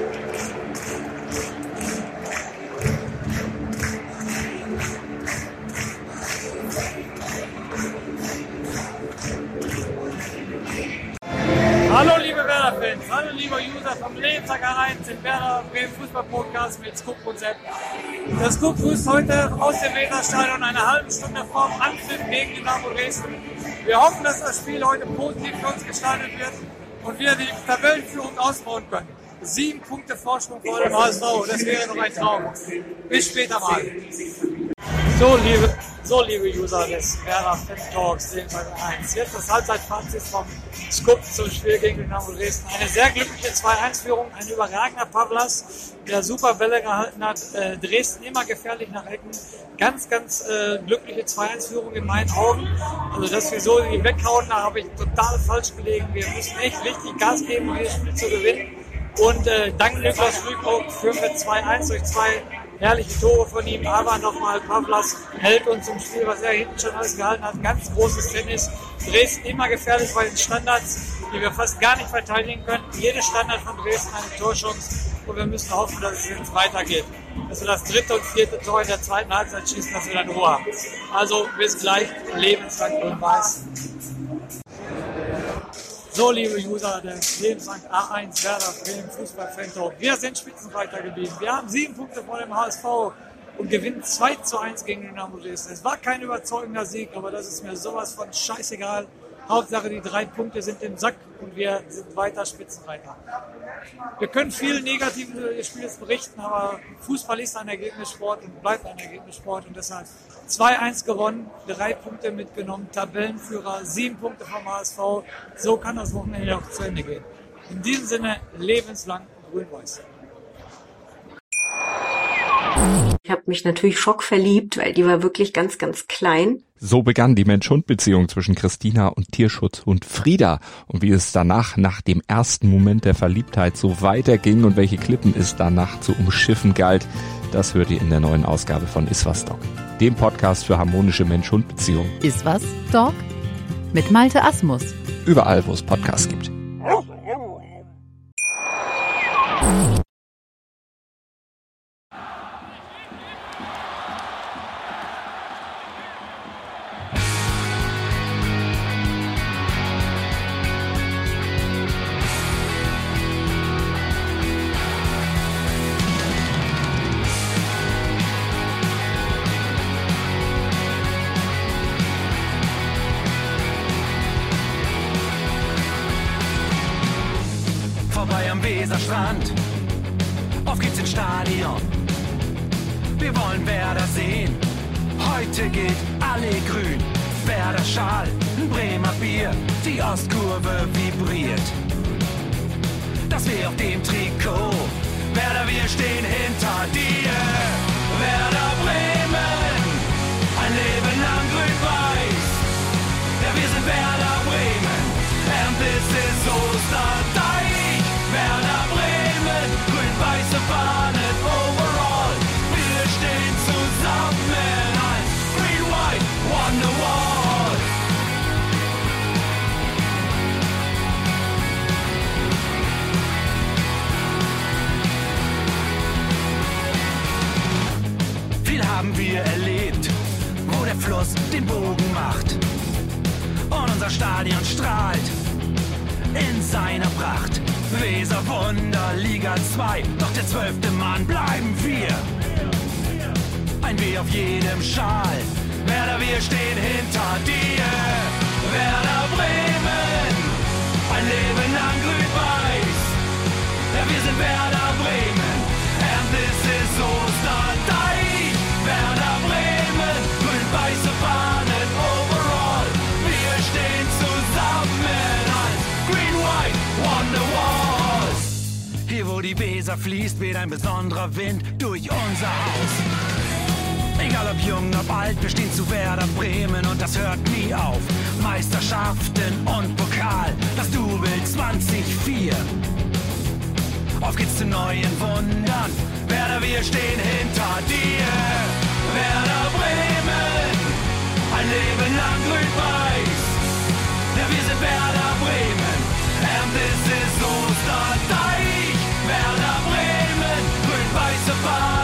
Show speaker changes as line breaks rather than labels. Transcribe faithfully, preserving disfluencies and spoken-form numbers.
Hallo liebe Werder-Fans, hallo liebe User vom Lebenstag eins im Werder Bremen Fußball-Podcast mit Scoop und Sepp. Das Scoop grüßt heute aus dem Weserstadion eine halbe Stunde vorm Anpfiff gegen Dynamo Dresden. Wir hoffen, dass das Spiel heute positiv für uns gestaltet wird und wir die Tabellenführung ausbauen können. Sieben Punkte Vorsprung vor dem H S V, das wäre noch ein Traum. Bis später mal. So liebe, so liebe User des Werder Fan Talks Lebenstag eins. Jetzt das Halbzeitfazit vom Scoop zum Spiel gegen Dynamo Dresden. Eine sehr glückliche zwei eins Führung, ein überragender Pavlas, der super Bälle gehalten hat. Äh, Dresden immer gefährlich nach Ecken. Ganz, ganz äh, glückliche zwei eins Führung in meinen Augen. Also, dass wir so die weghauen, da habe ich total falsch gelegen. Wir müssen echt richtig Gas geben, um dieses Spiel zu gewinnen. Und äh, dank Niklas Füllkrug führen wir zwei eins durch zwei herrliche Tore von ihm, aber nochmal Pavlas hält uns im Spiel, was er hinten schon alles gehalten hat. Ganz großes Tennis. Dresden immer gefährlich bei den Standards, die wir fast gar nicht verteidigen können. Jede Standard von Dresden eine Torchance und wir müssen hoffen, dass es jetzt weitergeht. Dass wir das dritte und vierte Tor in der zweiten Halbzeit schießen, dass wir dann Ruhe haben. Also bis gleich, lebenslang grün-weiß. So, liebe User des Lebenslang A eins Werder Bremen Fußball-Fan-Talk. Wir sind Spitzenreiter geblieben. Wir haben sieben Punkte vor dem H S V und gewinnen zwei zu eins gegen Dynamo Dresden. Es war kein überzeugender Sieg, aber das ist mir sowas von scheißegal. Hauptsache die drei Punkte sind im Sack und wir sind weiter Spitzenreiter. Wir können viel Negatives über das Spiel jetzt berichten, aber Fußball ist ein Ergebnissport und bleibt ein Ergebnissport und deshalb zwei eins gewonnen, drei Punkte mitgenommen, Tabellenführer, sieben Punkte vom H S V. So kann das Wochenende auch zu Ende gehen. In diesem Sinne, lebenslang grün-weiß.
Ich habe mich natürlich schockverliebt, weil die war wirklich ganz, ganz klein.
So begann die Mensch-Hund-Beziehung zwischen Christina und Tierschutzhund Frieda. Und wie es danach, nach dem ersten Moment der Verliebtheit, so weiterging und welche Klippen es danach zu umschiffen galt, das hört ihr in der neuen Ausgabe von Iswas Dog, dem Podcast für harmonische Mensch-Hund-Beziehungen.
Iswas Dog mit Malte Asmus.
Überall, wo es Podcasts gibt.
Vorbei am Weserstrand, auf geht's ins Stadion. Wir wollen Werder sehen, heute geht alle grün. Werder Schal, ein Bremer Bier, die Ostkurve vibriert. Das weh auf dem Trikot, Werder, wir stehen hinter dir. Werder Bremen, ein Leben lang grün-weiß. Ja, wir sind Werder Bremen, and this is Osterdeich. Werder Bremen, grün-weiße Fahnen overall. Wir stehen zusammen als Green White Wonderwall. Viel haben wir erlebt, wo der Fluss den Bogen macht. Und unser Stadion strahlt in seiner Pracht. Weser Wunder, Liga zwei, doch der zwölfte Mann bleiben wir. Ein W auf jedem Schal, Werder, wir stehen hinter dir. Werder Bremen, ein Leben lang grün-weiß. Ja, wir sind Werder Bremen, and this is Osterdeich. Werder Bremen, grün-weiße Fahnen overall. Wir stehen zusammen als Green White Wonderwall. Hier wo die Weser fließt, weht ein besonderer Wind durch unser Haus. Egal ob jung, ob alt, wir stehen zu Werder Bremen und das hört nie auf. Meisterschaften und Pokal, das Double zwanzig vier. Auf geht's zu neuen Wundern, Werder, wir stehen hinter dir. Werder Bremen, ein Leben lang grün-weiß. Ja, wir sind Werder Bremen, and this is Osterdeich. Werder Bremen. weiße Fahne.